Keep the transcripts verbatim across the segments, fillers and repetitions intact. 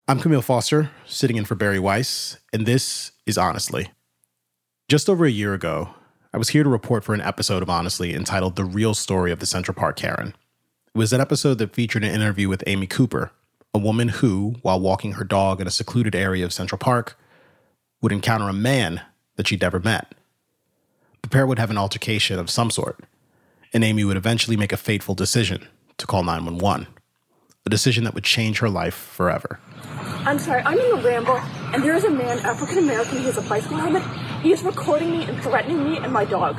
I'm Camille Foster, sitting in for Barry Weiss, and this is Honestly. Just over a year ago, I was here to report for an episode of Honestly entitled The Real Story of the Central Park Karen. It was an episode that featured an interview with Amy Cooper, a woman who, while walking her dog in a secluded area of Central Park, would encounter a man that she'd never met. The pair would have an altercation of some sort, and Amy would eventually make a fateful decision to call nine one one, a decision that would change her life forever. I'm sorry, I'm in the Ramble, and there is a man, African American, he has a bicycle helmet. He is recording me and threatening me and my dog.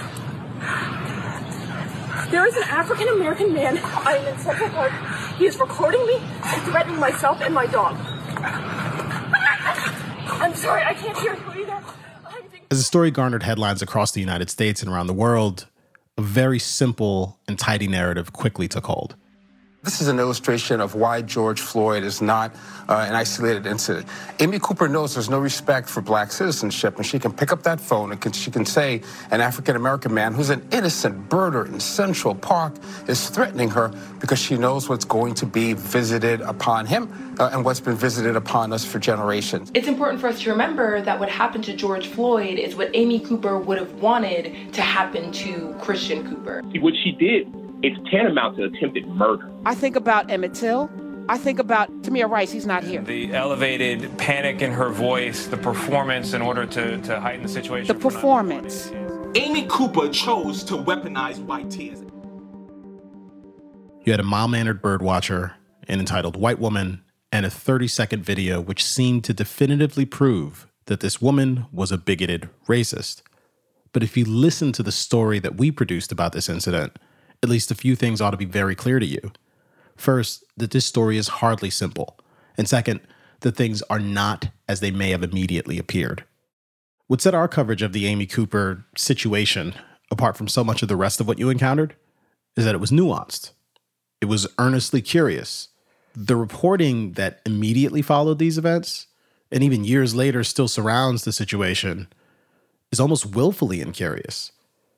There is an African American man, I am in Central Park. He is recording me and threatening myself and my dog. I'm sorry, I can't hear you either. As the story garnered headlines across the United States and around the world, a very simple and tidy narrative quickly took hold. This is an illustration of why George Floyd is not uh, an isolated incident. Amy Cooper knows there's no respect for black citizenship, and she can pick up that phone and can, she can say an African-American man who's an innocent birder in Central Park is threatening her because she knows what's going to be visited upon him uh, and what's been visited upon us for generations. It's important for us to remember that what happened to George Floyd is what Amy Cooper would have wanted to happen to Christian Cooper. What she did, it's tantamount to attempted murder. I think about Emmett Till. I think about Tamir Rice. He's not here. The elevated panic in her voice, the performance in order to, to heighten the situation. The performance. Amy Cooper chose to weaponize white tears. You had a mild-mannered bird watcher, an entitled white woman, and a thirty-second video which seemed to definitively prove that this woman was a bigoted racist. But if you listen to the story that we produced about this incident, at least a few things ought to be very clear to you. First, that this story is hardly simple. And second, that things are not as they may have immediately appeared. What set our coverage of the Amy Cooper situation apart from so much of the rest of what you encountered is that it was nuanced. It was earnestly curious. The reporting that immediately followed these events, and even years later still surrounds the situation, is almost willfully incurious.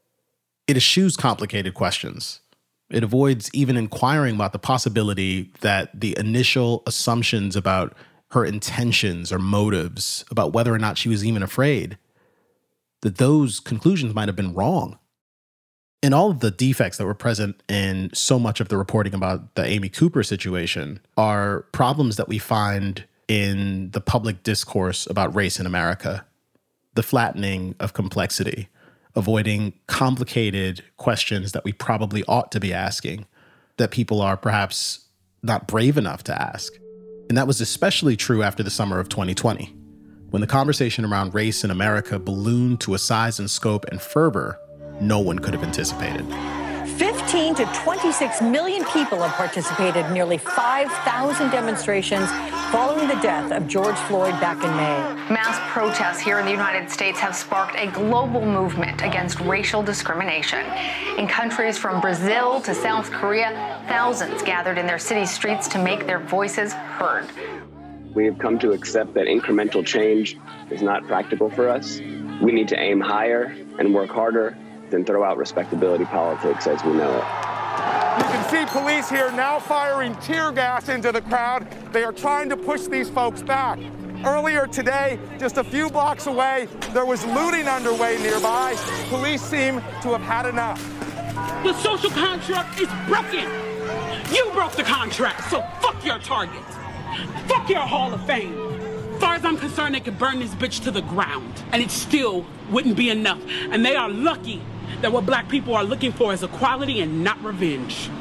It eschews complicated questions. It avoids even inquiring about the possibility that the initial assumptions about her intentions or motives, about whether or not she was even afraid, that those conclusions might have been wrong. And all of the defects that were present in so much of the reporting about the Amy Cooper situation are problems that we find in the public discourse about race in America. The flattening of complexity, avoiding complicated questions that we probably ought to be asking, that people are perhaps not brave enough to ask. And that was especially true after the summer of twenty twenty, when the conversation around race in America ballooned to a size and scope and fervor no one could have anticipated. fifteen to twenty-six million people have participated in nearly five thousand demonstrations following the death of George Floyd back in May. Mass protests here in the United States have sparked a global movement against racial discrimination. In countries from Brazil to South Korea, thousands gathered in their city streets to make their voices heard. We have come to accept that incremental change is not practical for us. We need to aim higher and work harder than throw out respectability politics as we know it. You can see police here now firing tear gas into the crowd. They are trying to push these folks back. Earlier today, just a few blocks away, there was looting underway nearby. Police seem to have had enough. The social contract is broken. You broke the contract, so fuck your target. Fuck your Hall of Fame. As far as I'm concerned, they could burn this bitch to the ground, and it still wouldn't be enough. And they are lucky that what black people are looking for is equality and not revenge.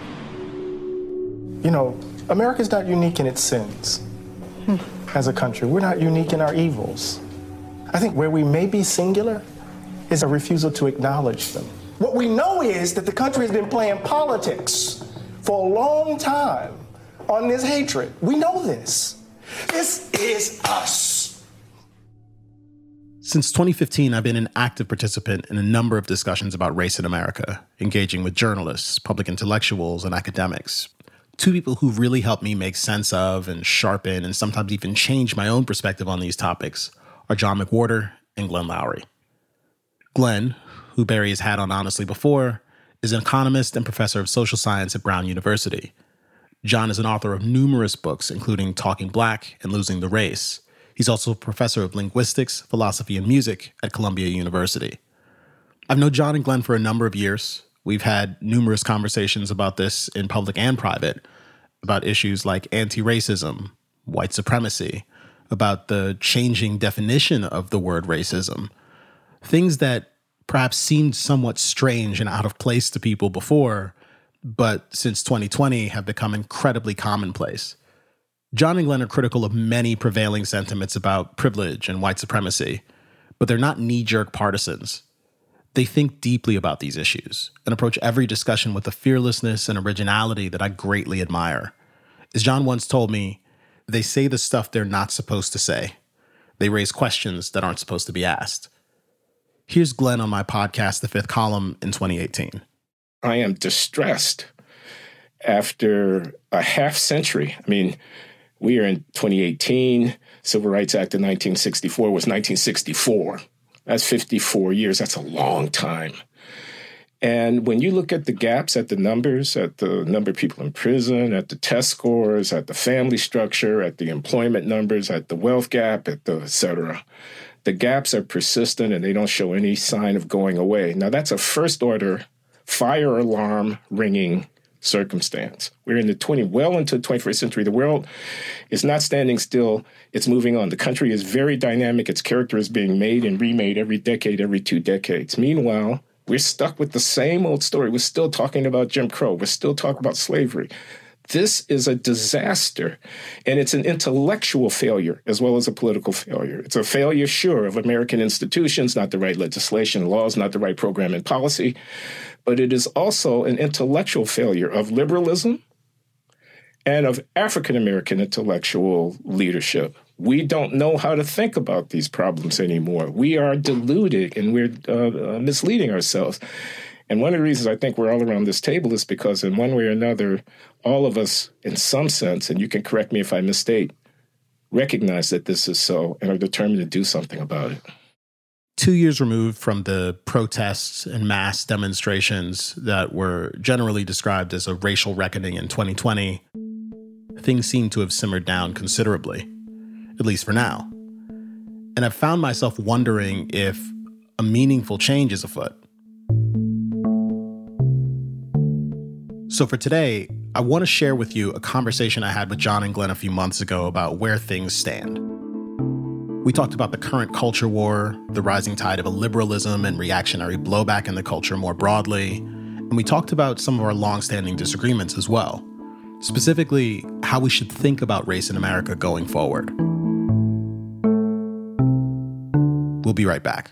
You know, America's not unique in its sins as a country. We're not unique in our evils. I think where we may be singular is a refusal to acknowledge them. What we know is that the country has been playing politics for a long time on this hatred. We know this. This is us. Since twenty fifteen, I've been an active participant in a number of discussions about race in America, engaging with journalists, public intellectuals, and academics. Two people who really helped me make sense of and sharpen and sometimes even change my own perspective on these topics are John McWhorter and Glenn Loury. Glenn, who Barry has had on Honestly before, is an economist and professor of social science at Brown University. John is an author of numerous books, including Talking Black and Losing the Race. He's also a professor of linguistics, philosophy, and music at Columbia University. I've known John and Glenn for a number of years. We've had numerous conversations about this in public and private, about issues like anti-racism, white supremacy, about the changing definition of the word racism, things that perhaps seemed somewhat strange and out of place to people before, but since twenty twenty have become incredibly commonplace. John and Glenn are critical of many prevailing sentiments about privilege and white supremacy, but they're not knee-jerk partisans. They think deeply about these issues and approach every discussion with a fearlessness and originality that I greatly admire. As John once told me, they say the stuff they're not supposed to say. They raise questions that aren't supposed to be asked. Here's Glenn on my podcast, The Fifth Column, in twenty eighteen. I am distressed after a half century. I mean, we are in twenty eighteen. Civil Rights Act of nineteen sixty-four was nineteen sixty-four. That's fifty-four years. That's a long time. And when you look at the gaps, at the numbers, at the number of people in prison, at the test scores, at the family structure, at the employment numbers, at the wealth gap, at the et cetera, the gaps are persistent and they don't show any sign of going away. Now, that's a first-order fire alarm ringing circumstance. We're in the twenty, well into the twenty-first century. The world is not standing still. It's moving on. The country is very dynamic. Its character is being made and remade every decade, every two decades. Meanwhile, we're stuck with the same old story. We're still talking about Jim Crow. We're still talking about slavery. This is a disaster, and it's an intellectual failure as well as a political failure. It's a failure, sure, of American institutions, not the right legislation, laws, not the right program and policy, but it is also an intellectual failure of liberalism and of African-American intellectual leadership. We don't know how to think about these problems anymore. We are deluded and we're uh, uh, misleading ourselves. And one of the reasons I think we're all around this table is because in one way or another, all of us, in some sense, and you can correct me if I misstate, recognize that this is so and are determined to do something about it. Two years removed from the protests and mass demonstrations that were generally described as a racial reckoning in twenty twenty, things seem to have simmered down considerably, at least for now. And I've found myself wondering if a meaningful change is afoot. So for today, I want to share with you a conversation I had with John and Glenn a few months ago about where things stand. We talked about the current culture war, the rising tide of illiberalism and reactionary blowback in the culture more broadly, and we talked about some of our longstanding disagreements as well, specifically how we should think about race in America going forward. We'll be right back.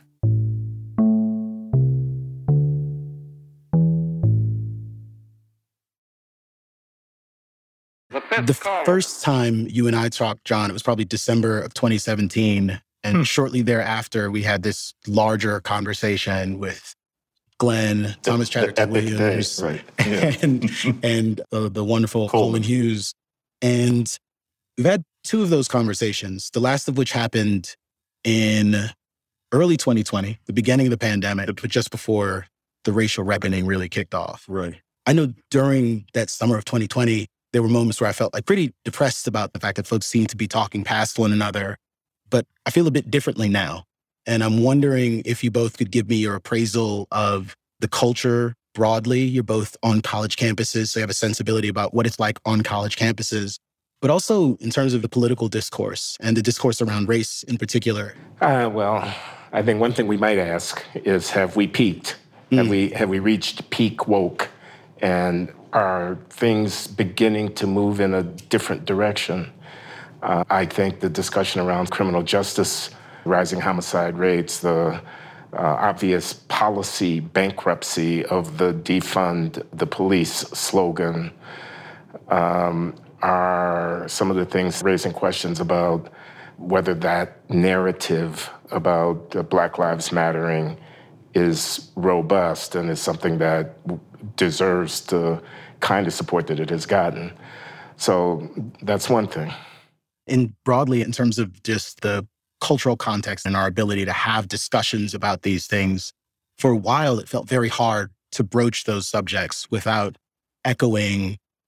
The first time you and I talked, John, it was probably December of twenty seventeen. And hmm. shortly thereafter, we had this larger conversation with Glenn, Thomas Chatterton Williams, right. yeah. and, and uh, the wonderful Coleman. Coleman Hughes. And we've had two of those conversations, the last of which happened in early twenty twenty, the beginning of the pandemic, but just before the racial reckoning really kicked off. Right. I know during that summer of twenty twenty, there were moments where I felt like pretty depressed about the fact that folks seemed to be talking past one another, but I feel a bit differently now. And I'm wondering if you both could give me your appraisal of the culture broadly. You're both on college campuses, so you have a sensibility about what it's like on college campuses, but also in terms of the political discourse and the discourse around race in particular. Uh, well, I think one thing we might ask is, have we peaked? Mm. Have we have we reached peak woke? And are things beginning to move in a different direction? Uh, I think the discussion around criminal justice, rising homicide rates, the uh, obvious policy bankruptcy of the defund the police slogan um, are some of the things raising questions about whether that narrative about uh, Black Lives Mattering is robust and is something that deserves the kind of support that it has gotten. So that's one thing. And broadly, in terms of just the cultural context and our ability to have discussions about these things, for a while, it felt very hard to broach those subjects without echoing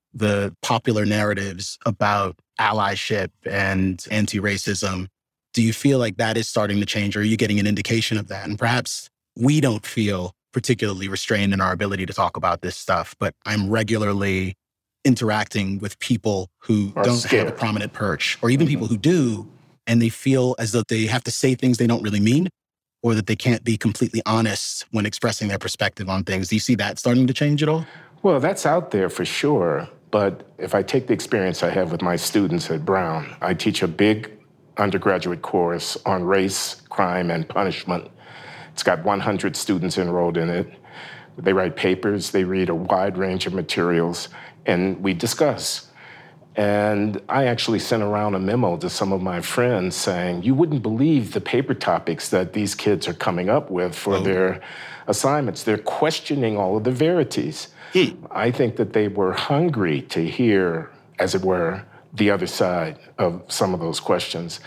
the popular narratives about allyship and anti-racism. Do you feel like that is starting to change, or are you getting an indication of that? And perhaps we don't feel particularly restrained in our ability to talk about this stuff, but I'm regularly interacting with people who Are don't scared. have a prominent perch, or even mm-hmm. people who do, and they feel as though they have to say things they don't really mean, or that they can't be completely honest when expressing their perspective on things. Do you see that starting to change at all? Well, that's out there for sure. But if I take the experience I have with my students at Brown, I teach a big undergraduate course on race, crime, and punishment. It's got one hundred students enrolled in it. They write papers, they read a wide range of materials, and we discuss. And I actually sent around a memo to some of my friends saying, you wouldn't believe the paper topics that these kids are coming up with for oh. their assignments. They're questioning all of the verities. Hmm. I think that they were hungry to hear, as it were, the other side of some of those questions.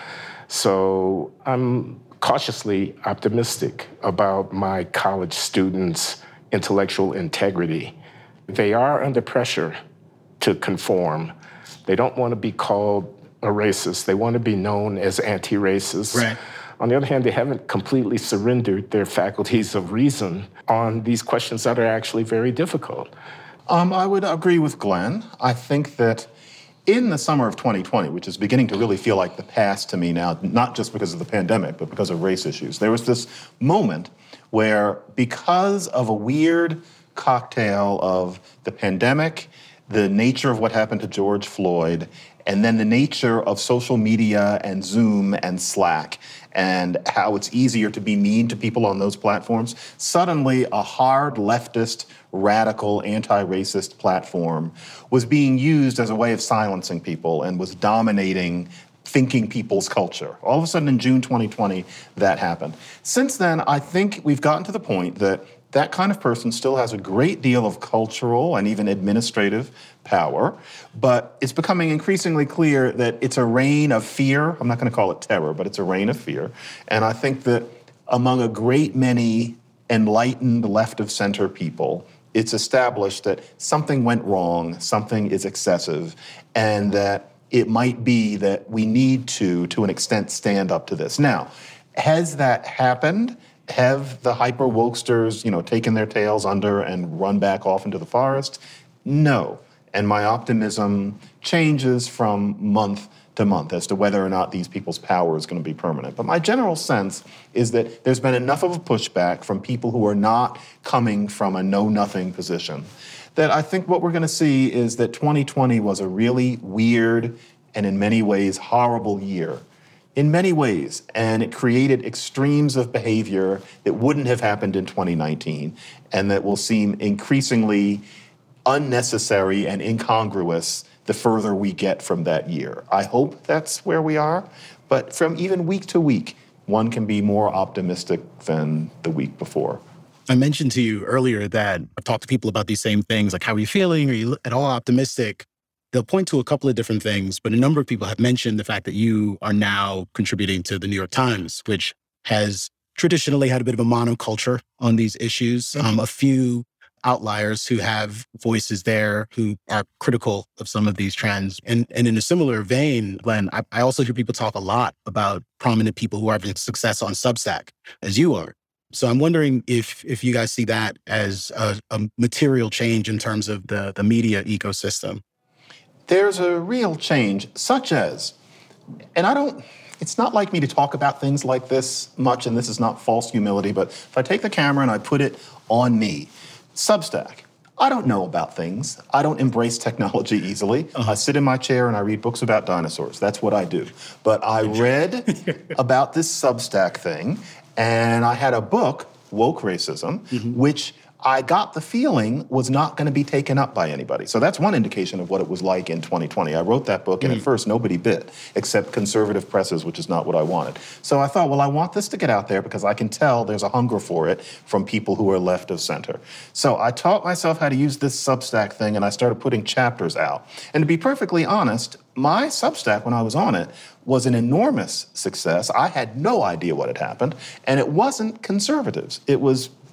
So I'm cautiously optimistic about my college students' intellectual integrity. They are under pressure to conform. They don't want to be called a racist. They want to be known as anti-racist. Right. On the other hand, they haven't completely surrendered their faculties of reason on these questions that are actually very difficult. Um, I would agree with Glenn. I think that in the summer of twenty twenty, which is beginning to really feel like the past to me now, not just because of the pandemic, but because of race issues, there was this moment where, because of a weird cocktail of the pandemic, the nature of what happened to George Floyd, and then the nature of social media and Zoom and Slack, and how it's easier to be mean to people on those platforms, suddenly a hard leftist, radical, anti-racist platform was being used as a way of silencing people and was dominating thinking people's culture. All of a sudden in June twenty twenty, that happened. Since then, I think we've gotten to the point that that kind of person still has a great deal of cultural and even administrative power, but it's becoming increasingly clear that it's a reign of fear. I'm not going to call it terror, but it's a reign of fear. And I think that among a great many enlightened left-of-center people, it's established that something went wrong, something is excessive, and that it might be that we need to, to an extent, stand up to this. Now, has that happened? Have the hyper-wokesters, you know, taken their tails under and run back off into the forest? No. And my optimism changes from month to month as to whether or not these people's power is going to be permanent. But my general sense is that there's been enough of a pushback from people who are not coming from a know-nothing position that I think what we're going to see is that twenty twenty was a really weird and in many ways horrible year. In many ways, and it created extremes of behavior that wouldn't have happened in twenty nineteen and that will seem increasingly unnecessary and incongruous the further we get from that year. I hope that's where we are, but from even week to week, one can be more optimistic than the week before. I mentioned to you earlier that I've talked to people about these same things, like how are you feeling? Are you at all optimistic? They'll point to a couple of different things, but a number of people have mentioned the fact that you are now contributing to the New York Times, which has traditionally had a bit of a monoculture on these issues. Mm-hmm. Um, a few outliers who have voices there who are critical of some of these trends. And, and in a similar vein, Glenn, I, I also hear people talk a lot about prominent people who are having success on Substack, as you are. So I'm wondering if if you guys see that as a, a material change in terms of the, the media ecosystem. There's a real change, such as, and I don't, it's not like me to talk about things like this much, and this is not false humility, but if I take the camera and I put it on me, Substack, I don't know about things. I don't embrace technology easily. Uh-huh. I sit in my chair and I read books about dinosaurs. That's what I do. But I read about this Substack thing, and I had a book, Woke Racism, mm-hmm. which I got the feeling was not going to be taken up by anybody. So that's one indication of what it was like in twenty twenty. I wrote that book, mm. and at first nobody bit, except conservative presses, which is not what I wanted. So I thought, well, I want this to get out there because I can tell there's a hunger for it from people who are left of center. So I taught myself how to use this Substack thing, and I started putting chapters out. And to be perfectly honest, my Substack, when I was on it, was an enormous success. I had no idea what had happened, and it wasn't conservatives. It was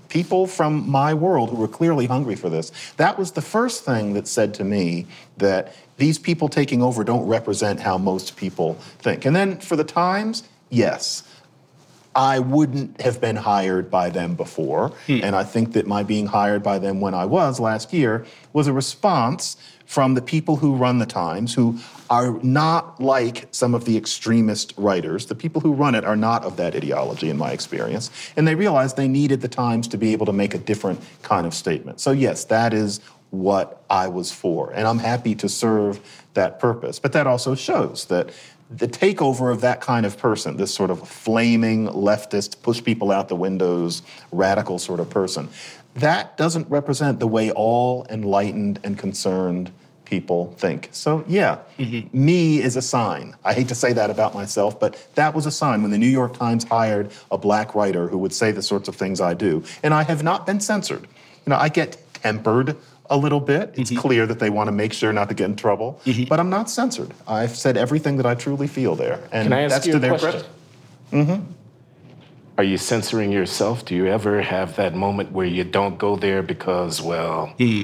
people from my world who were clearly hungry for this. That was the first thing that said to me that these people taking over don't represent how most people think. And then for the Times, yes. I wouldn't have been hired by them before. Hmm. And I think that my being hired by them when I was last year was a response from the people who run the Times, who are not like some of the extremist writers. The people who run it are not of that ideology, in my experience. And they realized they needed the Times to be able to make a different kind of statement. So yes, that is what I was for. And I'm happy to serve that purpose. But that also shows that the takeover of that kind of person, this sort of flaming leftist, push people out the windows, radical sort of person, that doesn't represent the way all enlightened and concerned people think. So yeah, mm-hmm. me is a sign. I hate to say that about myself, but that was a sign when the New York Times hired a black writer who would say the sorts of things I do. And I have not been censored. You know, I get tempered a little bit. It's mm-hmm. clear that they want to make sure not to get in trouble, mm-hmm. but I'm not censored. I've said everything that I truly feel there, and Can I ask that's you to a their question? credit. Mm-hmm. Are you censoring yourself? Do you ever have that moment where you don't go there because, well... Mm.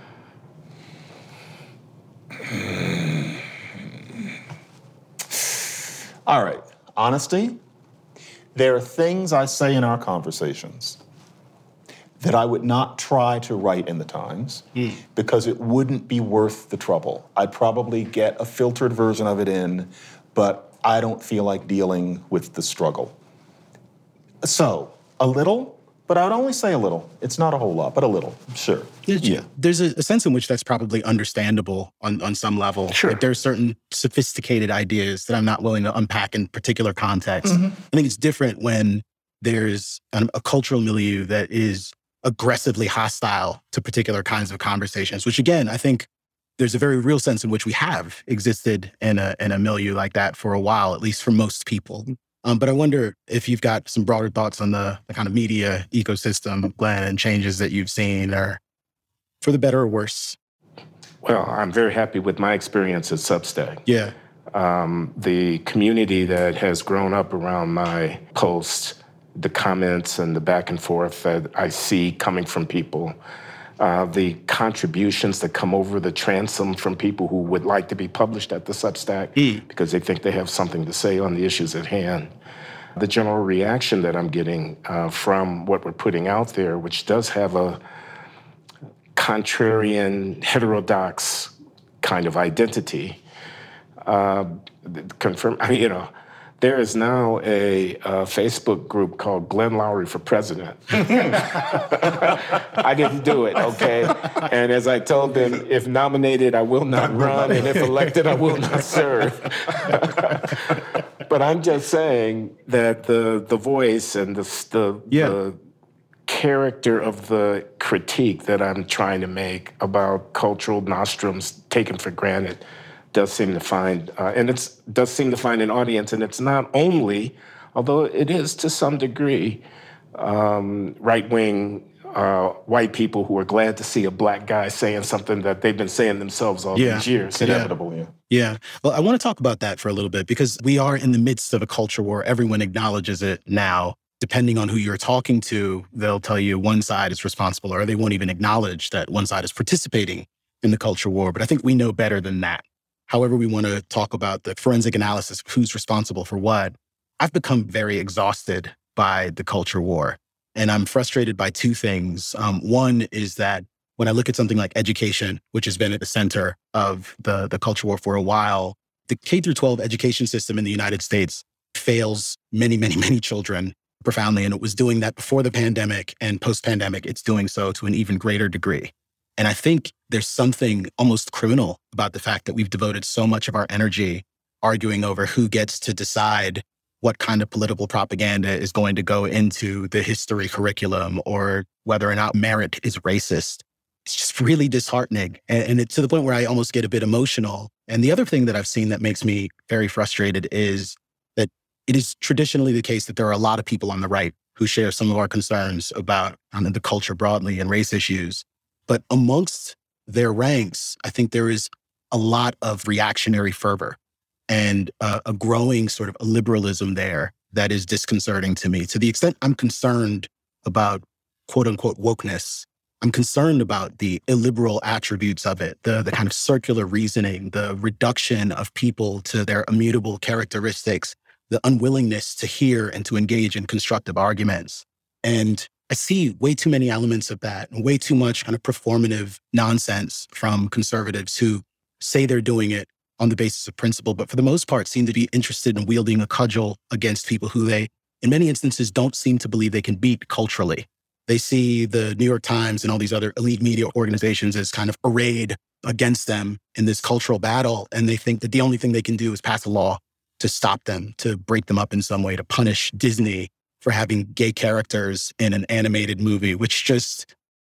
All right, honesty. There are things I say in our conversations that I would not try to write in the Times mm. because it wouldn't be worth the trouble. I'd probably get a filtered version of it in, but I don't feel like dealing with the struggle. So, a little, but I would only say a little. It's not a whole lot, but a little, sure. Yeah. There's a, a sense in which that's probably understandable on, on some level. Sure. Like there are certain sophisticated ideas that I'm not willing to unpack in particular context. Mm-hmm. I think it's different when there's an, a cultural milieu that is aggressively hostile to particular kinds of conversations, which again, I think there's a very real sense in which we have existed in a in a milieu like that for a while, at least for most people. Um, but I wonder if you've got some broader thoughts on the, the kind of media ecosystem, Glenn, and changes that you've seen, or for the better or worse. Well, I'm very happy with my experience at Substack. Yeah. Um, the community that has grown up around my posts, the comments and the back and forth that I see coming from people, uh, the contributions that come over the transom from people who would like to be published at the Substack mm. because they think they have something to say on the issues at hand. The general reaction that I'm getting uh, from what we're putting out there, which does have a contrarian, heterodox kind of identity, uh, confirm, I mean, you know, there is now a, a Facebook group called Glenn Loury for President. I didn't do it, okay? And as I told them, if nominated, I will not run, and if elected, I will not serve. But I'm just saying that the the voice and the, the, yeah. the character of the critique that I'm trying to make about cultural nostrums taken for granted does seem to find, uh, and it's does seem to find an audience, and it's not only, although it is to some degree, um, right-wing uh, white people who are glad to see a black guy saying something that they've been saying themselves all yeah. these years. It's inevitable, yeah. Yeah. Well, I want to talk about that for a little bit, because we are in the midst of a culture war. Everyone acknowledges it now. Depending on who you're talking to, they'll tell you one side is responsible, or they won't even acknowledge that one side is participating in the culture war. But I think we know better than that. However we want to talk about the forensic analysis of who's responsible for what, I've become very exhausted by the culture war. And I'm frustrated by two things. Um, one is that when I look at something like education, which has been at the center of the, the culture war for a while, the K through twelve education system in the United States fails many, many, many children profoundly. And it was doing that before the pandemic, and post-pandemic, it's doing so to an even greater degree. And I think there's something almost criminal about the fact that we've devoted so much of our energy arguing over who gets to decide what kind of political propaganda is going to go into the history curriculum, or whether or not merit is racist. It's just really disheartening. And, and it's to the point where I almost get a bit emotional. And the other thing that I've seen that makes me very frustrated is that it is traditionally the case that there are a lot of people on the right who share some of our concerns about um, the culture broadly and race issues. But amongst their ranks, I think there is a lot of reactionary fervor and uh, a growing sort of liberalism there that is disconcerting to me, to the extent I'm concerned about quote-unquote wokeness. I'm concerned about the illiberal attributes of it, the, the kind of circular reasoning, the reduction of people to their immutable characteristics, the unwillingness to hear and to engage in constructive arguments. And I see way too many elements of that, and way too much kind of performative nonsense from conservatives who say they're doing it on the basis of principle, but for the most part seem to be interested in wielding a cudgel against people who they, in many instances, don't seem to believe they can beat culturally. They see the New York Times and all these other elite media organizations as kind of arrayed against them in this cultural battle, and they think that the only thing they can do is pass a law to stop them, to break them up in some way, to punish Disney for having gay characters in an animated movie, which just,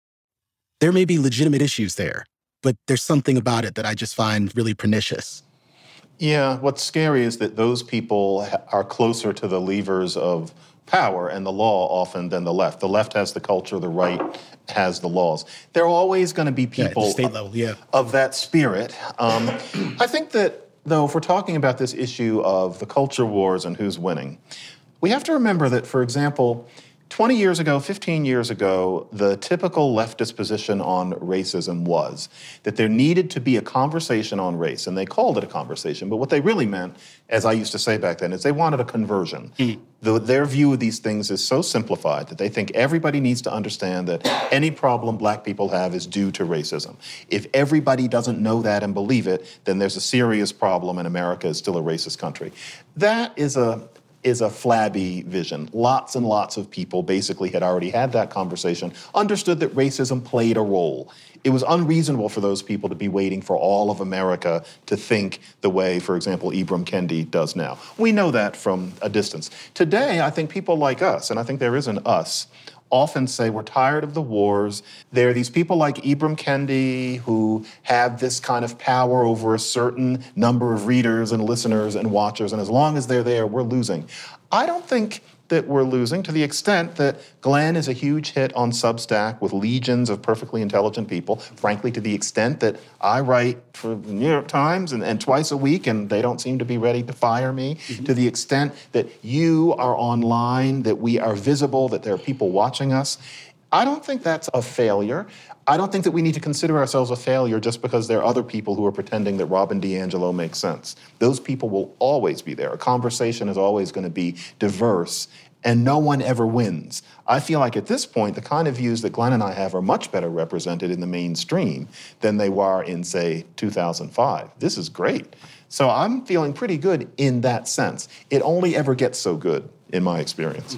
there may be legitimate issues there, but there's something about it that I just find really pernicious. Yeah, what's scary is that those people are closer to the levers of power and the law often than the left. The left has the culture, the right has the laws. There are always going to be people yeah, state level, yeah. of that spirit. Um, I think that, though, if we're talking about this issue of the culture wars and who's winning, we have to remember that, for example, twenty years ago, fifteen years ago, the typical leftist position on racism was that there needed to be a conversation on race, and they called it a conversation, but what they really meant, as I used to say back then, is they wanted a conversion. Mm. The, their view of these things is so simplified that they think everybody needs to understand that any problem black people have is due to racism. If everybody doesn't know that and believe it, then there's a serious problem and America is still a racist country. That is a is a flabby vision. Lots and lots of people basically had already had that conversation, understood that racism played a role. It was unreasonable for those people to be waiting for all of America to think the way, for example, Ibram Kendi does now. We know that from a distance. Today, I think people like us, and I think there is an us, often say we're tired of the wars. There are these people like Ibram Kendi who have this kind of power over a certain number of readers and listeners and watchers, and as long as they're there, we're losing. I don't think that we're losing to the extent that Glenn is a huge hit on Substack with legions of perfectly intelligent people, frankly, to the extent that I write for the New York Times and, and twice a week and they don't seem to be ready to fire me, mm-hmm. to the extent that you are online, that we are visible, that there are people watching us. I don't think that's a failure. I don't think that we need to consider ourselves a failure just because there are other people who are pretending that Robin DiAngelo makes sense. Those people will always be there. A conversation is always going to be diverse, and no one ever wins. I feel like at this point, the kind of views that Glenn and I have are much better represented in the mainstream than they were in, say, two thousand five. This is great. So I'm feeling pretty good in that sense. It only ever gets so good, in my experience.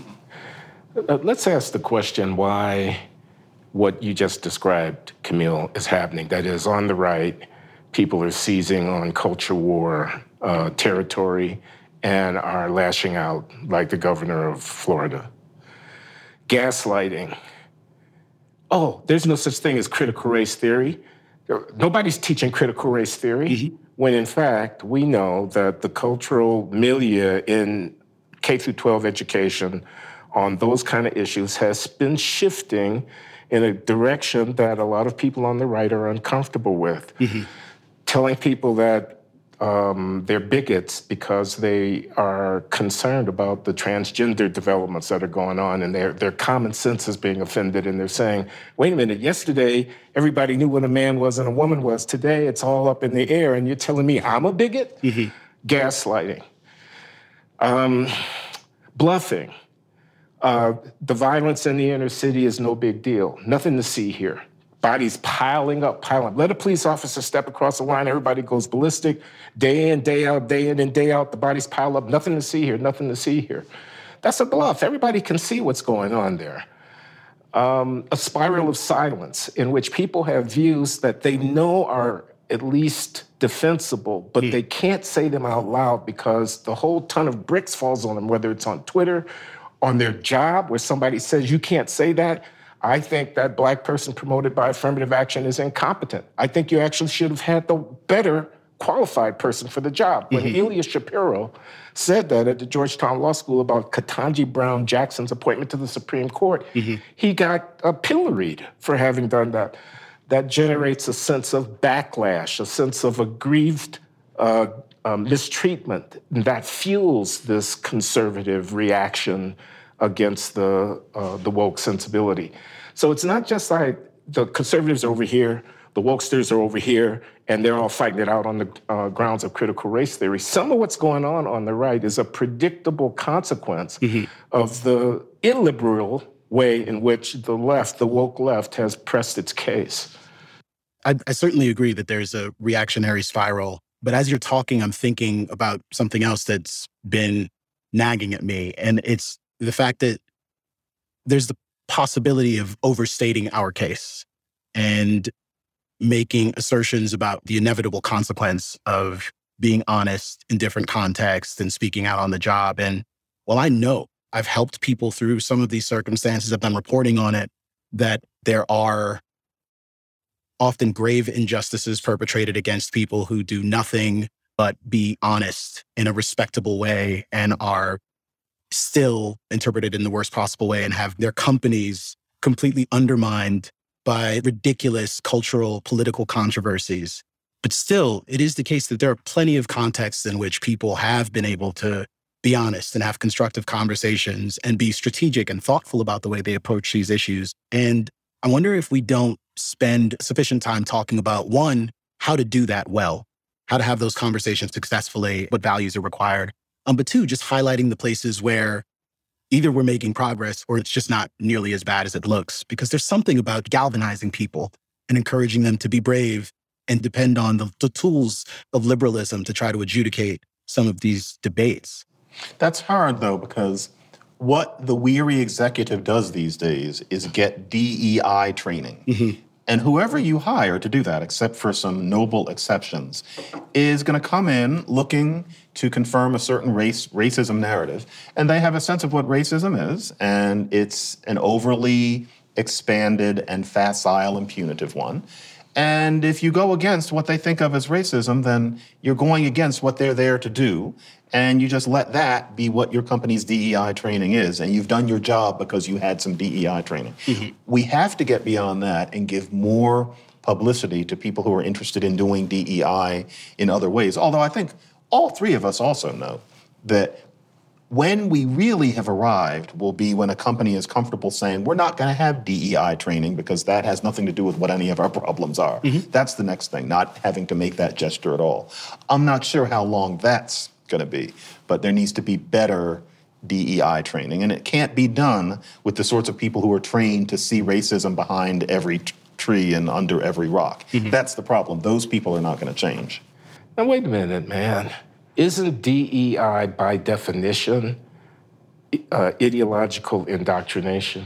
Uh, let's ask the question why what you just described, Camille, is happening. That is, on the right, people are seizing on culture war uh, territory and are lashing out like the governor of Florida. Gaslighting. Oh, there's no such thing as critical race theory. Nobody's teaching critical race theory, mm-hmm. when in fact, we know that the cultural milieu in K through twelve education on those kind of issues has been shifting in a direction that a lot of people on the right are uncomfortable with. Mm-hmm. Telling people that um, they're bigots because they are concerned about the transgender developments that are going on, and their their common sense is being offended, and they're saying, wait a minute, yesterday everybody knew what a man was and a woman was. Today it's all up in the air, and you're telling me I'm a bigot? Mm-hmm. Gaslighting. Um, bluffing. Uh, the violence in the inner city is no big deal. Nothing to see here. Bodies piling up, piling up. Let a police officer step across the line, everybody goes ballistic. Day in, day out, day in and day out, the bodies pile up. Nothing to see here, nothing to see here. That's a bluff. Everybody can see what's going on there. Um, a spiral of silence in which people have views that they know are at least defensible, but mm. they can't say them out loud because the whole ton of bricks falls on them, whether it's on Twitter, on their job, where somebody says, you can't say that. I think that black person promoted by affirmative action is incompetent. I think you actually should have had the better qualified person for the job. When mm-hmm. Ilya Shapiro said that at the Georgetown Law School about Ketanji Brown Jackson's appointment to the Supreme Court, mm-hmm. he got uh, pilloried for having done that. That generates a sense of backlash, a sense of aggrieved uh, um, mistreatment that fuels this conservative reaction against the uh, the woke sensibility. So it's not just like the conservatives are over here, the wokesters are over here, and they're all fighting it out on the uh, grounds of critical race theory. Some of what's going on on the right is a predictable consequence mm-hmm. of the illiberal way in which the left, the woke left, has pressed its case. I, I certainly agree that there's a reactionary spiral. But as you're talking, I'm thinking about something else that's been nagging at me. And it's the fact that there's the possibility of overstating our case and making assertions about the inevitable consequence of being honest in different contexts and speaking out on the job. And while I know I've helped people through some of these circumstances, I've done reporting on it, that there are often grave injustices perpetrated against people who do nothing but be honest in a respectable way and are still interpreted in the worst possible way and have their companies completely undermined by ridiculous cultural, political controversies. But still, it is the case that there are plenty of contexts in which people have been able to be honest and have constructive conversations and be strategic and thoughtful about the way they approach these issues. And I wonder if we don't spend sufficient time talking about, one, how to do that well, how to have those conversations successfully, what values are required. Um, but two, just highlighting the places where either we're making progress or it's just not nearly as bad as it looks. Because there's something about galvanizing people and encouraging them to be brave and depend on the, the tools of liberalism to try to adjudicate some of these debates. That's hard, though, because what the weary executive does these days is get D E I training. Mm-hmm. And whoever you hire to do that, except for some noble exceptions, is going to come in looking to confirm a certain race racism narrative. And they have a sense of what racism is, and it's an overly expanded and facile and punitive one. And if you go against what they think of as racism, then you're going against what they're there to do. And you just let that be what your company's D E I training is. And you've done your job because you had some D E I training. Mm-hmm. We have to get beyond that and give more publicity to people who are interested in doing D E I in other ways. Although I think all three of us also know that when we really have arrived will be when a company is comfortable saying, we're not going to have D E I training because that has nothing to do with what any of our problems are. Mm-hmm. That's the next thing, not having to make that gesture at all. I'm not sure how long that's going to be, but there needs to be better D E I training. And it can't be done with the sorts of people who are trained to see racism behind every t- tree and under every rock. Mm-hmm. That's the problem. Those people are not going to change. Now, wait a minute, man. Isn't D E I, by definition, uh, ideological indoctrination?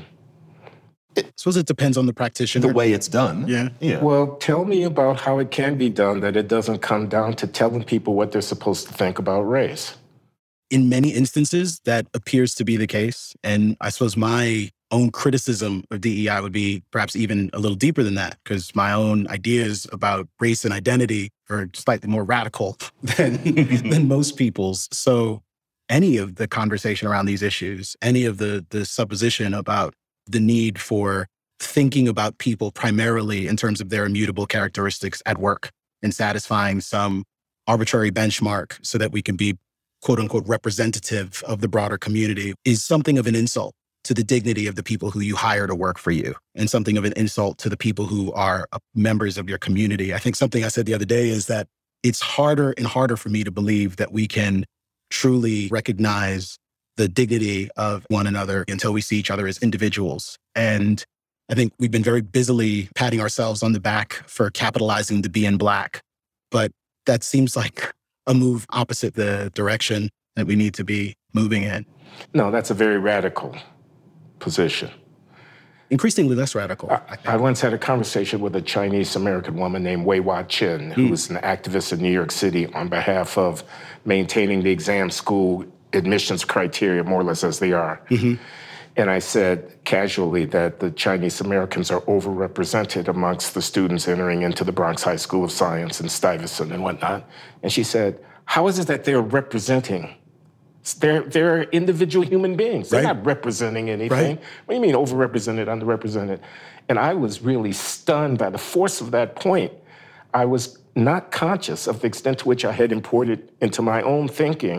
I suppose it depends on the practitioner. The way it's done. Yeah. yeah. Well, tell me about how it can be done that it doesn't come down to telling people what they're supposed to think about race. In many instances, that appears to be the case. And I suppose my own criticism of D E I would be perhaps even a little deeper than that, because my own ideas about race and identity are slightly more radical than, than most people's. So any of the conversation around these issues, any of the the supposition about the need for thinking about people primarily in terms of their immutable characteristics at work and satisfying some arbitrary benchmark so that we can be, quote unquote, representative of the broader community is something of an insult to the dignity of the people who you hire to work for you and something of an insult to the people who are members of your community. I think something I said the other day is that it's harder and harder for me to believe that we can truly recognize the dignity of one another until we see each other as individuals. And I think we've been very busily patting ourselves on the back for capitalizing the B in Black. But that seems like a move opposite the direction that we need to be moving in. No, that's a very radical position. Increasingly less radical. I, I once had a conversation with a Chinese-American woman named Wei Hua Chen, who mm. was an activist in New York City on behalf of maintaining the exam school admissions criteria more or less as they are. Mm-hmm. And I said casually that the Chinese Americans are overrepresented amongst the students entering into the Bronx High School of Science and Stuyvesant and whatnot. And she said, how is it that they're representing? They're, they're individual human beings. They're right. not representing anything. Right. What do you mean overrepresented, underrepresented? And I was really stunned by the force of that point. I was not conscious of the extent to which I had imported into my own thinking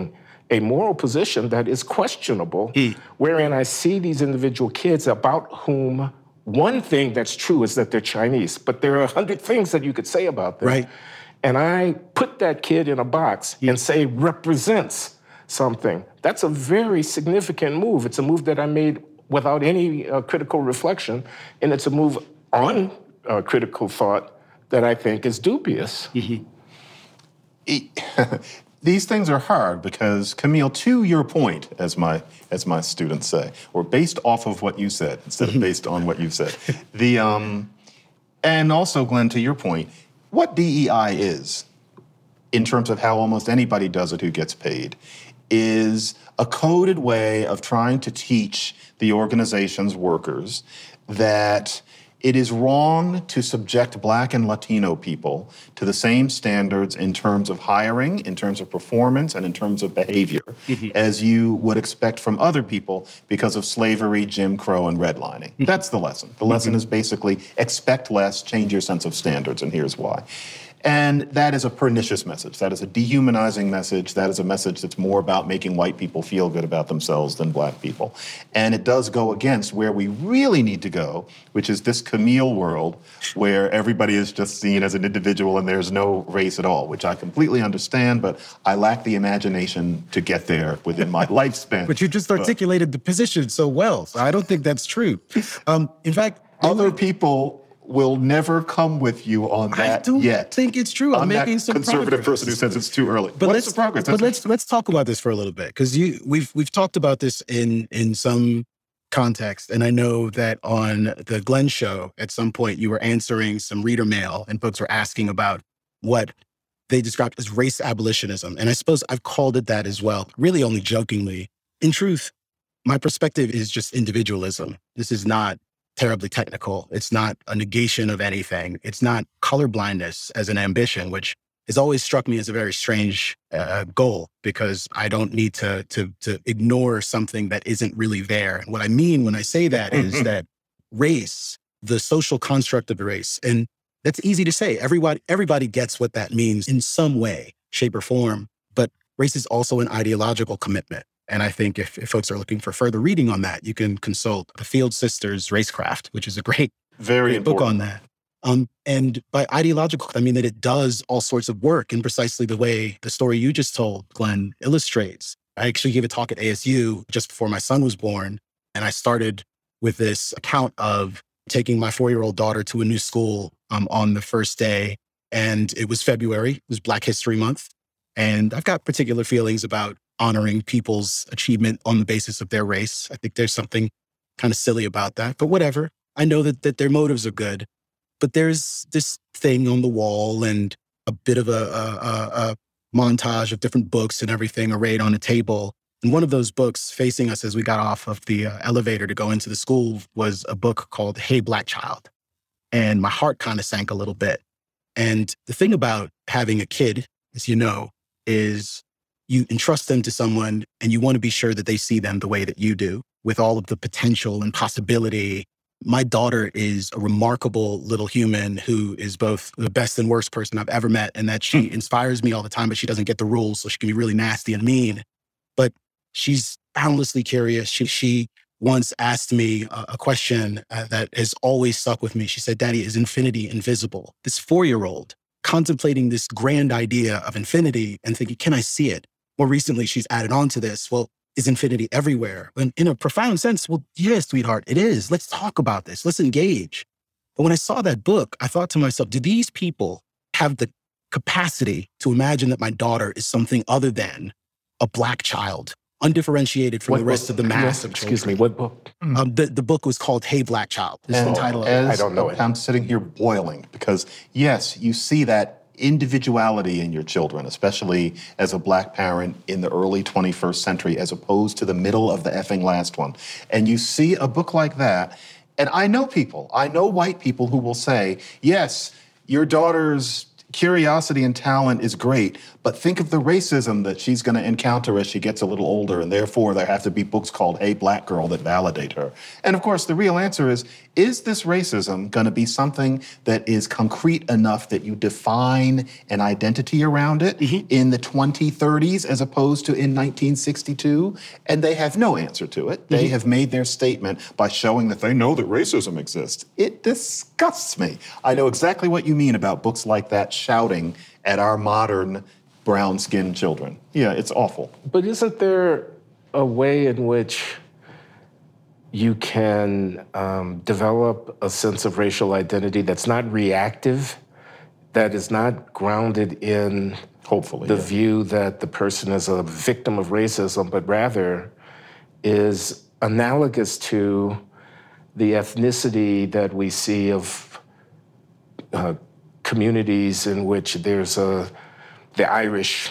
a moral position that is questionable, mm. wherein I see these individual kids about whom one thing that's true is that they're Chinese, but there are a hundred things that you could say about them. Right. And I put that kid in a box yeah. and say represents something. That's a very significant move. It's a move that I made without any uh, critical reflection, and it's a move on uh, critical thought that I think is dubious. Mm-hmm. These things are hard because, Camille, to your point, as my as my students say, or based off of what you said instead of based on what you said. The um, and also, Glenn, to your point, what D E I is, in terms of how almost anybody does it who gets paid, is a coded way of trying to teach the organization's workers that it is wrong to subject Black and Latino people to the same standards in terms of hiring, in terms of performance, and in terms of behavior mm-hmm. as you would expect from other people because of slavery, Jim Crow, and redlining. Mm-hmm. That's the lesson. The lesson mm-hmm. is basically expect less, change your sense of standards, and here's why. And that is a pernicious message. That is a dehumanizing message. That is a message that's more about making white people feel good about themselves than Black people. And it does go against where we really need to go, which is this Camille world where everybody is just seen as an individual and there's no race at all, which I completely understand, but I lack the imagination to get there within my lifespan. But you just articulated but, the position so well, so I don't think that's true. Um, in fact, other people will never come with you on that I don't yet. think it's true. I'm, I'm making that some conservative progress. person who says it's too early. But What's let's, the progress? But let's let's talk about this for a little bit because you we've we've talked about this in in some context, and I know that on the Glenn show at some point you were answering some reader mail, and folks were asking about what they described as race abolitionism, and I suppose I've called it that as well, really only jokingly. In truth, my perspective is just individualism. This is not terribly technical. It's not a negation of anything. It's not colorblindness as an ambition, which has always struck me as a very strange uh, goal because I don't need to, to, to ignore something that isn't really there. And what I mean when I say that is that race, the social construct of the race, and that's easy to say. Everybody, everybody gets what that means in some way, shape or form, but race is also an ideological commitment. And I think if, if folks are looking for further reading on that, you can consult the Field Sisters Racecraft, which is a great, Very great book on that. Um, and by ideological, I mean that it does all sorts of work in precisely the way the story you just told, Glenn, illustrates. I actually gave a talk at A S U just before my son was born. And I started with this account of taking my four-year-old daughter to a new school um, on the first day. And it was February. It was Black History Month. And I've got particular feelings about honoring people's achievement on the basis of their race. I think there's something kind of silly about that, but whatever. I know that, that their motives are good, but there's this thing on the wall and a bit of a, a, a montage of different books and everything arrayed on a table. And one of those books facing us as we got off of the uh, elevator to go into the school was a book called Hey, Black Child. And my heart kind of sank a little bit. And the thing about having a kid, as you know, is you entrust them to someone and you want to be sure that they see them the way that you do with all of the potential and possibility. My daughter is a remarkable little human who is both the best and worst person I've ever met, and that she inspires me all the time, but she doesn't get the rules, so she can be really nasty and mean. But she's boundlessly curious. She, she once asked me a, a question uh, that has always stuck with me. She said, "Daddy, is infinity invisible?" This four-year-old contemplating this grand idea of infinity and thinking, can I see it? More recently, she's added on to this, well, is infinity everywhere? And in a profound sense, well, yeah, sweetheart, it is. Let's talk about this. Let's engage. But when I saw that book, I thought to myself, do these people have the capacity to imagine that my daughter is something other than a Black child, undifferentiated from what the rest book? of the mass of Excuse children? me, what book? Um, the, the book was called Hey, Black Child. This and is the title of it. As I don't know it. I'm sitting here boiling because, yes, you see that individuality in your children, especially as a Black parent in the early twenty-first century, as opposed to the middle of the effing last one. And you see a book like that, and I know people, I know white people who will say, yes, your daughter's curiosity and talent is great, but think of the racism that she's going to encounter as she gets a little older, and therefore there have to be books called Hey Black Girl that validate her. And of course, the real answer is, is this racism going to be something that is concrete enough that you define an identity around it mm-hmm. in the twenty thirties as opposed to in nineteen sixty-two? And they have no answer to it. Mm-hmm. They have made their statement by showing that they know that racism exists. It disgusts me. I know exactly what you mean about books like that shouting at our modern brown-skinned children. Yeah, it's awful. But isn't there a way in which you can um, develop a sense of racial identity that's not reactive, that is not grounded in hopefully the yeah. view that the person is a victim of racism, but rather is analogous to the ethnicity that we see of uh, communities in which there's a, the Irish,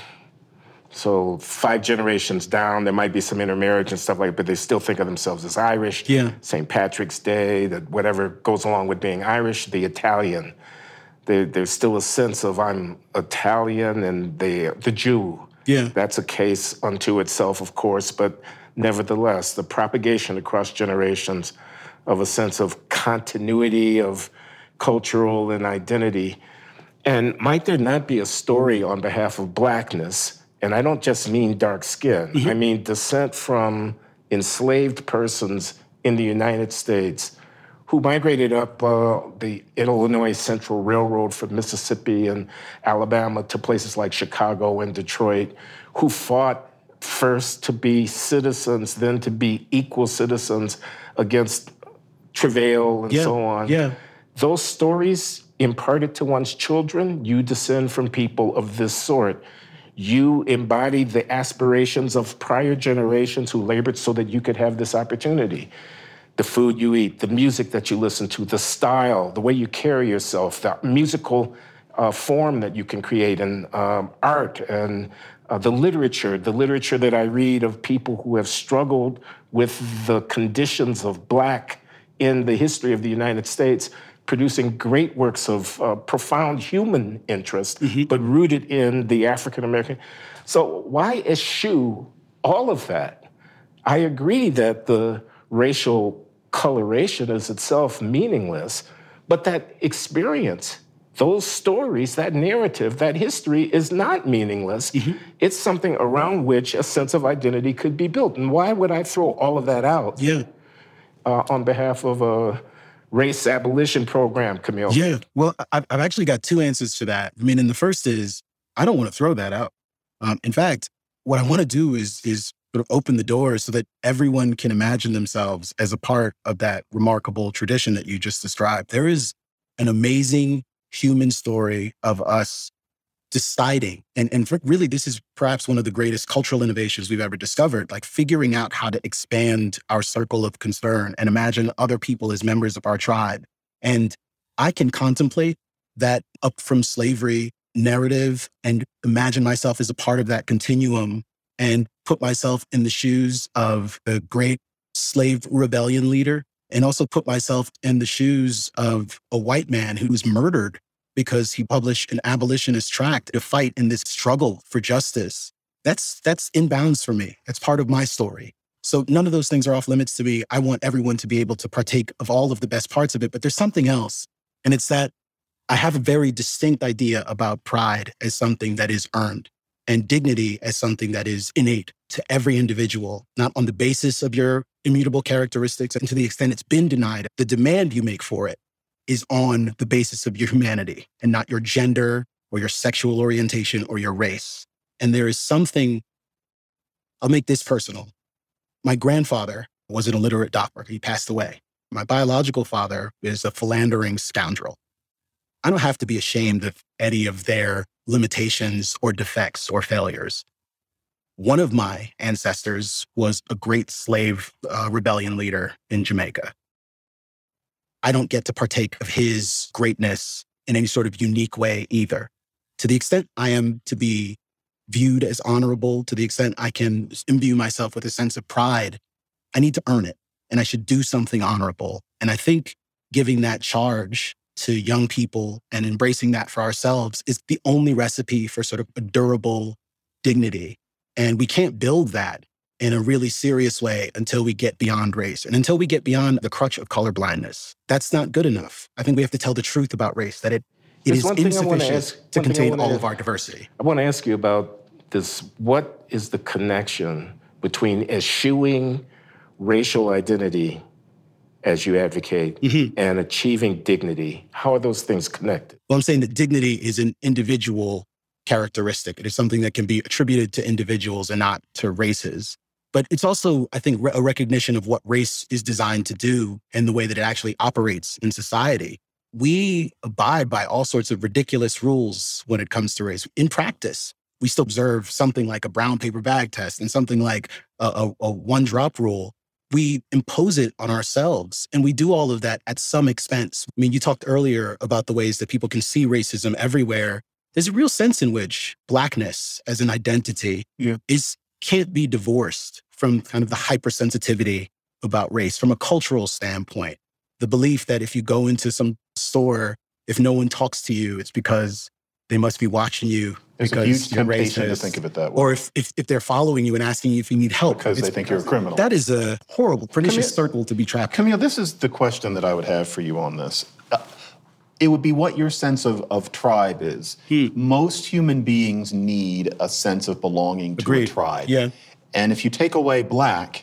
so five generations down, there might be some intermarriage and stuff like that, but they still think of themselves as Irish. Yeah. Saint Patrick's Day, that whatever goes along with being Irish, the Italian. There, there's still a sense of I'm Italian and the the Jew. Yeah. That's a case unto itself, of course, but nevertheless, the propagation across generations of a sense of continuity, of cultural and identity. And might there not be a story on behalf of Blackness? And I don't just mean dark skin. Mm-hmm. I mean descent from enslaved persons in the United States who migrated up uh, the Illinois Central Railroad from Mississippi and Alabama to places like Chicago and Detroit, who fought first to be citizens, then to be equal citizens against travail and yeah. so on. Yeah. Those stories imparted to one's children, you descend from people of this sort. You embody the aspirations of prior generations who labored so that you could have this opportunity. The food you eat, the music that you listen to, the style, the way you carry yourself, the musical uh, form that you can create, and um, art, and uh, the literature, the literature that I read of people who have struggled with the conditions of Black in the history of the United States, producing great works of uh, profound human interest, mm-hmm. but rooted in the African-American. So why eschew all of that? I agree that the racial coloration is itself meaningless, but that experience, those stories, that narrative, that history is not meaningless. Mm-hmm. It's something around which a sense of identity could be built. And why would I throw all of that out yeah. uh, on behalf of a race abolition program, Camille? Yeah, well, I've, I've actually got two answers to that. I mean, and the first is, I don't want to throw that out. Um, in fact, what I want to do is is sort of open the door so that everyone can imagine themselves as a part of that remarkable tradition that you just described. There is an amazing human story of us deciding, and, and for, really this is perhaps one of the greatest cultural innovations we've ever discovered, like figuring out how to expand our circle of concern and imagine other people as members of our tribe. And I can contemplate that up from slavery narrative and imagine myself as a part of that continuum and put myself in the shoes of the great slave rebellion leader, and also put myself in the shoes of a white man who was murdered because he published an abolitionist tract to fight in this struggle for justice. That's that's in bounds for me. It's part of my story. So none of those things are off limits to me. I want everyone to be able to partake of all of the best parts of it, but there's something else. And it's that I have a very distinct idea about pride as something that is earned and dignity as something that is innate to every individual, not on the basis of your immutable characteristics. And to the extent it's been denied, the demand you make for it is on the basis of your humanity and not your gender or your sexual orientation or your race. And there is something, I'll make this personal. My grandfather was an illiterate doctor. He passed away. My biological father is a philandering scoundrel. I don't have to be ashamed of any of their limitations or defects or failures. One of my ancestors was a great slave uh, rebellion leader in Jamaica. I don't get to partake of his greatness in any sort of unique way either. To the extent I am to be viewed as honorable, to the extent I can imbue myself with a sense of pride, I need to earn it, and I should do something honorable. And I think giving that charge to young people and embracing that for ourselves is the only recipe for sort of a durable dignity. And we can't build that in a really serious way until we get beyond race and until we get beyond the crutch of colorblindness. That's not good enough. I think we have to tell the truth about race, that it, it is insufficient ask, to contain all ask, of our diversity. I want to ask you about this. What is the connection between eschewing racial identity as you advocate, mm-hmm. and achieving dignity? How are those things connected? Well, I'm saying that dignity is an individual characteristic. It is something that can be attributed to individuals and not to races. But it's also, I think, a recognition of what race is designed to do and the way that it actually operates in society. We abide by all sorts of ridiculous rules when it comes to race. In practice, we still observe something like a brown paper bag test and something like a, a, a one-drop rule. We impose it on ourselves, and we do all of that at some expense. I mean, you talked earlier about the ways that people can see racism everywhere. There's a real sense in which Blackness as an identity yeah. is can't be divorced from kind of the hypersensitivity about race from a cultural standpoint. The belief that if you go into some store, if no one talks to you, it's because they must be watching you. There's a huge temptation to think of it that way. Or if, if if they're following you and asking you if you need help. Because they think you're a criminal. That is a horrible, pernicious Camille, circle to be trapped in. Camille, this is the question that I would have for you on this. Uh, it would be what your sense of, of tribe is. Hmm. Most human beings need a sense of belonging to Agreed. a tribe. Yeah. And if you take away Black,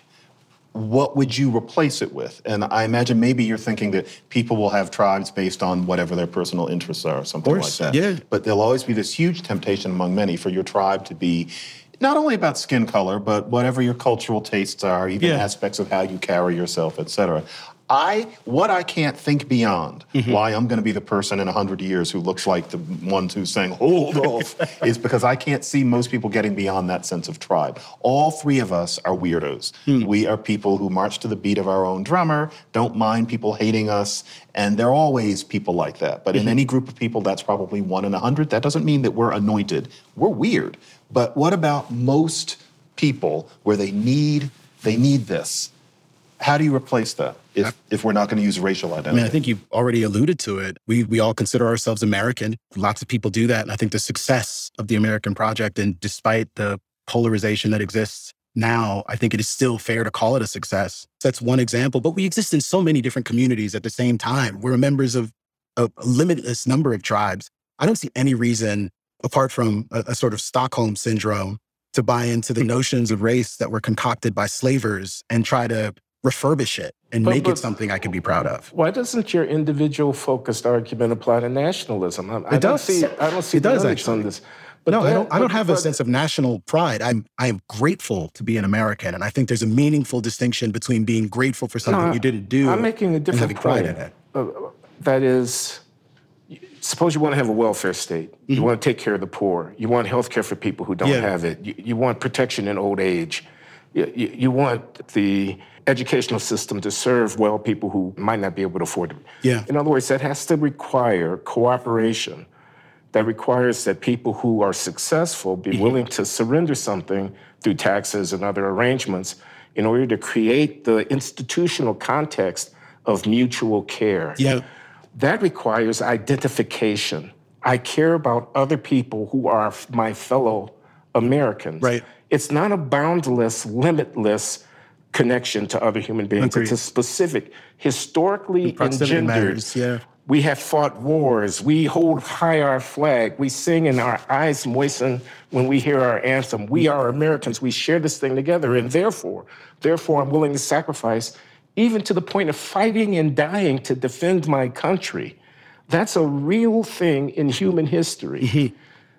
what would you replace it with? And I imagine maybe you're thinking that people will have tribes based on whatever their personal interests are or something course, like that. Yeah. But there'll always be this huge temptation among many for your tribe to be not only about skin color, but whatever your cultural tastes are, even yeah. aspects of how you carry yourself, et cetera. I, what I can't think beyond, mm-hmm. why I'm going to be the person in a hundred years who looks like the ones who's saying, hold off, is because I can't see most people getting beyond that sense of tribe. All three of us are weirdos. Mm. We are people who march to the beat of our own drummer, don't mind people hating us, and there are always people like that. But mm-hmm. in any group of people, that's probably one in a hundred. That doesn't mean that we're anointed. We're weird. But what about most people where they need, they need this? How do you replace that if, if we're not going to use racial identity? I mean, I think you've already alluded to it. We we all consider ourselves American. Lots of people do that. And I think the success of the American project, and despite the polarization that exists now, I think it is still fair to call it a success. That's one example. But we exist in so many different communities at the same time. We're members of a limitless number of tribes. I don't see any reason, apart from a, a sort of Stockholm syndrome, to buy into the notions of race that were concocted by slavers and try to refurbish it and but, make but it something I can be proud of. Why doesn't your individual-focused argument apply to nationalism? I, I it don't does. See, I don't see it the does merits actually. on this. But no, that, I don't. I don't but, have but, a sense of national pride. I'm. I am grateful to be an American, and I think there's a meaningful distinction between being grateful for something no, you didn't do. I'm making a different and having pride in it. Uh, that is, suppose you want to have a welfare state. Mm-hmm. You want to take care of the poor. You want health care for people who don't yeah. have it. You, you want protection in old age. You, you, you want the educational system to serve well people who might not be able to afford it. Yeah. In other words, that has to require cooperation. That requires that people who are successful be mm-hmm. willing to surrender something through taxes and other arrangements in order to create the institutional context of mutual care. Yeah. That requires identification. I care about other people who are my fellow Americans. Right. It's not a boundless, limitless connection to other human beings. Agreed. It's a specific, historically engendered. Matters, yeah. We have fought wars. We hold high our flag. We sing and our eyes moisten when we hear our anthem. We are Americans. We share this thing together. And therefore, therefore, I'm willing to sacrifice even to the point of fighting and dying to defend my country. That's a real thing in human history. Mm-hmm.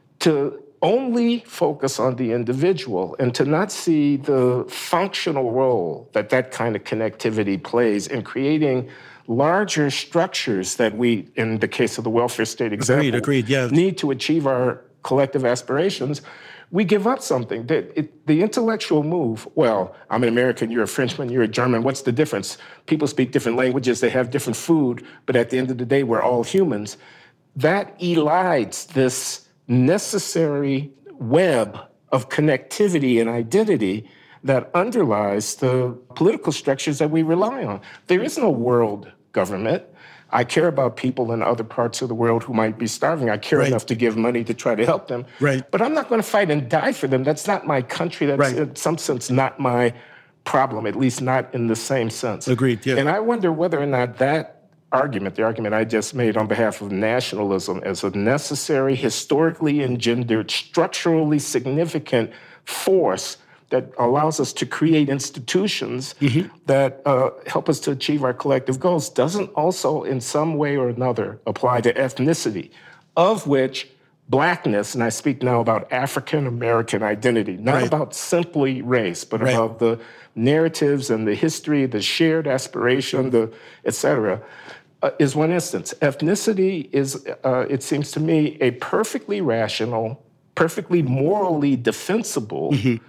To only focus on the individual and to not see the functional role that that kind of connectivity plays in creating larger structures that we, in the case of the welfare state example, agreed, agreed, yeah. need to achieve our collective aspirations, we give up something. That it, the intellectual move, well, I'm an American, you're a Frenchman, you're a German, what's the difference? People speak different languages, they have different food, but at the end of the day, we're all humans. That elides this necessary web of connectivity and identity that underlies the political structures that we rely on. There is no world government. I care about people in other parts of the world who might be starving. I care Right. enough to give money to try to help them. Right. But I'm not going to fight and die for them. That's not my country. That's Right. in some sense not my problem, at least not in the same sense. Agreed, yeah. And I wonder whether or not that argument, the argument I just made on behalf of nationalism as a necessary, historically engendered, structurally significant force that allows us to create institutions Mm-hmm. that uh, help us to achieve our collective goals, doesn't also in some way or another apply to ethnicity, of which Blackness, and I speak now about African-American identity, not Right. about simply race, but Right. about the narratives and the history, the shared aspiration, the et cetera, uh, is one instance. Ethnicity is, uh, it seems to me, a perfectly rational, perfectly morally defensible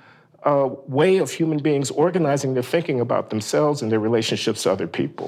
uh, way of human beings organizing their thinking about themselves and their relationships to other people.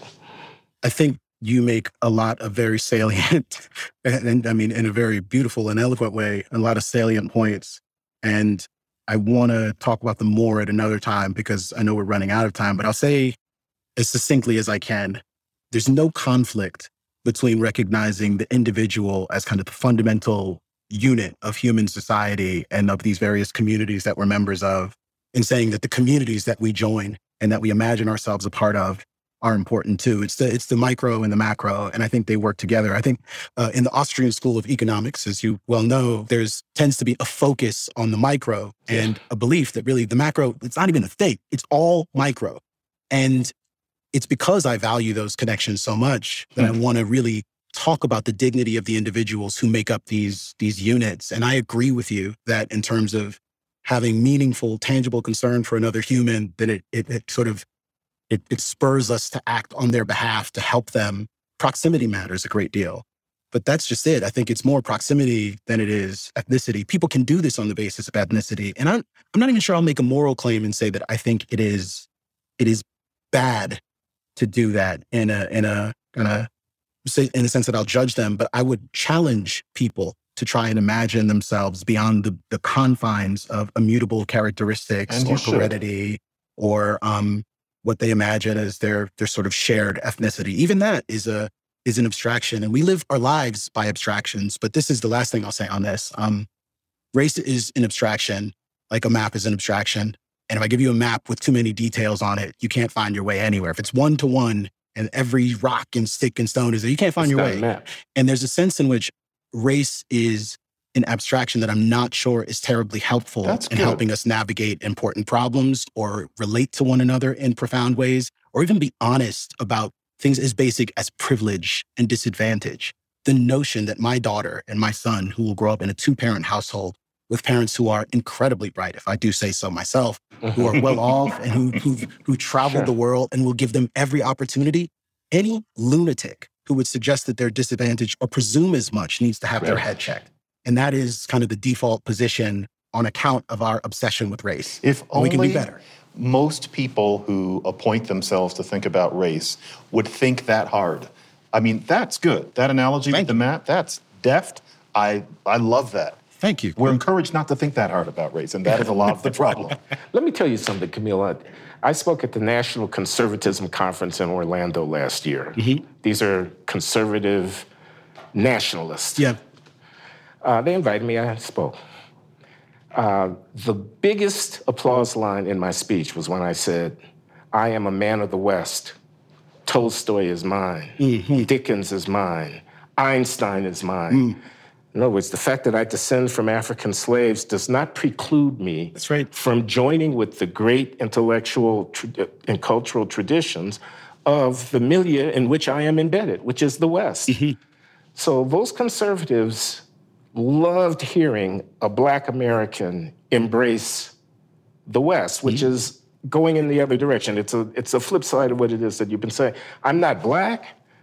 I think you make a lot of very salient, and, and I mean, in a very beautiful and eloquent way, a lot of salient points. And I want to talk about them more at another time because I know we're running out of time, but I'll say as succinctly as I can, there's no conflict between recognizing the individual as kind of the fundamental unit of human society and of these various communities that we're members of, and saying that the communities that we join and that we imagine ourselves a part of are important too. It's the it's the micro and the macro, and I think they work together. I think uh, in the Austrian School of Economics, as you well know, there's tends to be a focus on the micro and a belief that really the macro, it's not even a thing. It's all micro. And it's because I value those connections so much that I want to really talk about the dignity of the individuals who make up these, these units. And I agree with you that in terms of having meaningful, tangible concern for another human, that it, it, it sort of, it, it spurs us to act on their behalf to help them. Proximity matters a great deal. But that's just it. I think it's more proximity than it is ethnicity. People can do this on the basis of ethnicity. And I'm, I'm not even sure I'll make a moral claim and say that I think it is, it is bad to do that in a, in a, in a, in a sense that I'll judge them, but I would challenge people to try and imagine themselves beyond the, the confines of immutable characteristics And you or should. heredity or um, what they imagine as their, their sort of shared ethnicity. Even that is a, is an abstraction, and we live our lives by abstractions. But this is the last thing I'll say on this. Um, race is an abstraction, like a map is an abstraction. And if I give you a map with too many details on it, you can't find your way anywhere. If it's one to one and every rock and stick and stone is there, you can't find It's your not a way. map. And there's a sense in which race is an abstraction that I'm not sure is terribly helpful That's in good. helping us navigate important problems or relate to one another in profound ways, or even be honest about things as basic as privilege and disadvantage. The notion that my daughter and my son, who will grow up in a two-parent household with parents who are incredibly bright, if I do say so myself, who are well off and who, who, who traveled Sure. the world and will give them every opportunity, any lunatic who would suggest that they're disadvantaged or presume as much needs to have their Right. head checked. And that is kind of the default position on account of our obsession with race. If And only we can do better. most people who appoint themselves to think about race would think that hard. I mean, that's good. That analogy with the map, that's deft. I, I love that. Thank you. We're encouraged not to think that hard about race, and that is a lot of the problem. Let me tell you something, Camille. I, I spoke at the National Conservatism Conference in Orlando last year. These are conservative nationalists. Yeah. Uh, they invited me, I spoke. Uh, the biggest applause line in my speech was when I said, I am a man of the West. Tolstoy is mine. Dickens is mine. Einstein is mine. In other words, the fact that I descend from African slaves does not preclude me That's right. from joining with the great intellectual tra- and cultural traditions of the milieu in which I am embedded, which is the West. So those conservatives loved hearing a Black American embrace the West, which is going in the other direction. It's a, it's a flip side of what it is that you've been saying. I'm not Black.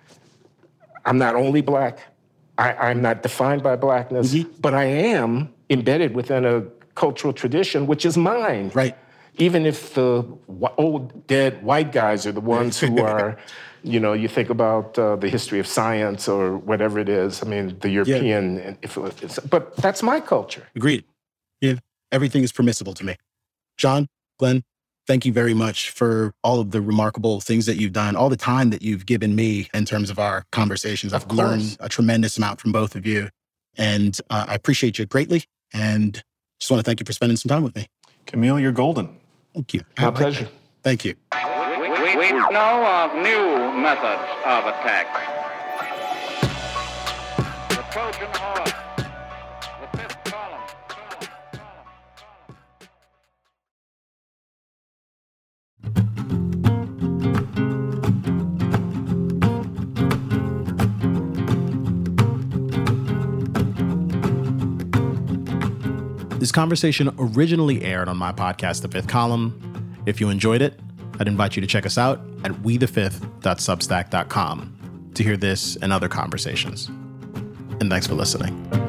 I'm not only Black. I, I'm not defined by Blackness, but I am embedded within a cultural tradition, which is mine. Right. Even if the wh- old dead white guys are the ones who are, you know, you think about uh, the history of science or whatever it is. I mean, the European, and if it was, it's, but that's my culture. Agreed. Yeah. Everything is permissible to me. John, Glenn, thank you very much for all of the remarkable things that you've done, all the time that you've given me in terms of our conversations. I've learned a tremendous amount from both of you. And uh, I appreciate you greatly. And just want to thank you for spending some time with me. Camille, you're golden. Thank you. My pleasure. Thank you. We, we know of new methods of attack. The Trojan horse, the fifth column. This conversation originally aired on my podcast, The Fifth Column. If you enjoyed it, I'd invite you to check us out at we the fifth dot substack dot com to hear this and other conversations. And thanks for listening.